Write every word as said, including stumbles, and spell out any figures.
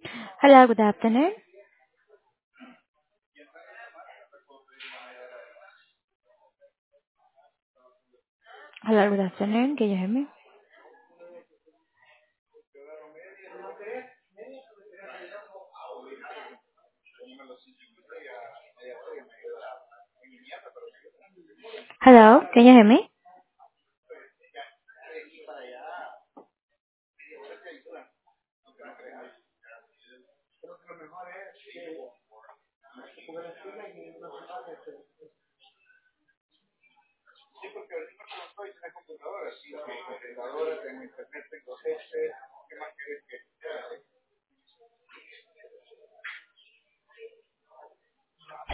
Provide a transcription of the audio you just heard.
Hello, good afternoon. Hello, good afternoon. Can you hear me? Hello, can you hear me?